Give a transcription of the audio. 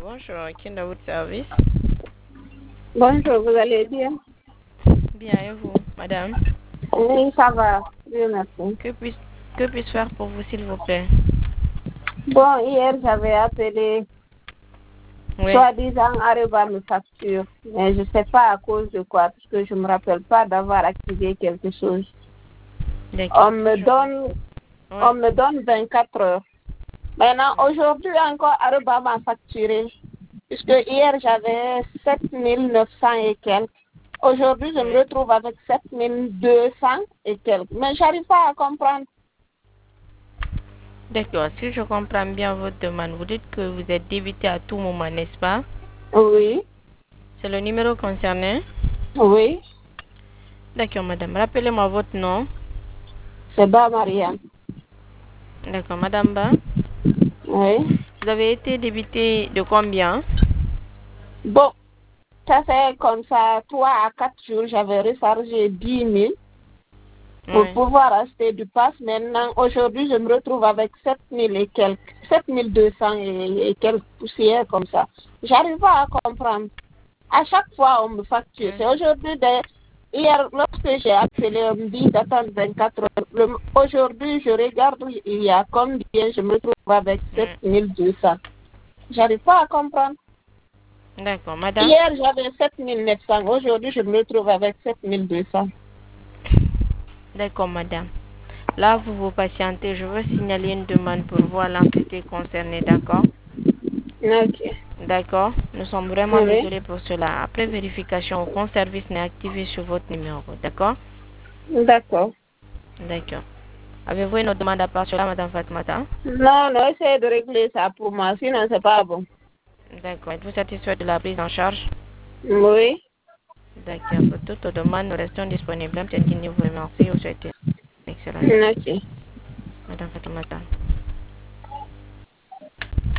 Bonjour, Kinda Wood Service. Bonjour, vous allez bien? Bien, et vous, madame? Oui, ça va. Dieu merci. Que puis-je faire pour vous, s'il vous plaît? Bon, hier, j'avais appelé, Oui. soi-disant, Areba me facture. Mais je ne sais pas à cause de quoi, parce que je ne me rappelle pas d'avoir activé quelque chose. D'accord. On me donne 24 heures. Maintenant, aujourd'hui encore, Areba m'a facturé. Puisque hier, j'avais 7 900 et quelques. Aujourd'hui, je me retrouve avec 7 200 et quelques. Mais je n'arrive pas à comprendre. D'accord. Si je comprends bien votre demande, vous dites que vous êtes débité à tout moment, n'est-ce pas? Oui, C'est le numéro concerné? oui, D'accord, madame. Rappelez-moi votre nom. c'est bas, Marianne. D'accord, madame Ba. Oui. Vous avez été débité de combien? Bon, ça fait comme ça, 3 à 4 jours, j'avais rechargé 10 000 pour Oui. pouvoir acheter du pass. Maintenant, aujourd'hui, je me retrouve avec 7 000 et quelques, 7 200 et quelques poussières comme ça. J'arrive pas à comprendre. À chaque fois, on me facture. C'est aujourd'hui, hier, lorsque j'ai appelé, on me dit d'attendre 24 heures. Aujourd'hui, je regarde, il y a combien, je me retrouve avec 7 200. J'arrive pas à comprendre. D'accord, madame. Hier, j'avais 7 900. Aujourd'hui, je me retrouve avec 7 200. D'accord, madame. Là, vous patientez. Je veux signaler une demande pour voir l'entité concernée, d'accord? Ok. D'accord. Nous sommes vraiment Oui. désolés pour cela. Après vérification, aucun service n'est activé sur votre numéro. D'accord? D'accord. D'accord. Avez-vous une autre demande à part cela, madame Fatmata? Non, non, essayez de régler ça pour moi, sinon c'est pas bon. D'accord. Êtes-vous satisfait de la prise en charge? Oui. D'accord. Pour toute demande, nous restons disponibles. Nous vous remercie et vous souhaitez une excellente journée. Ok. Madame Fatmata.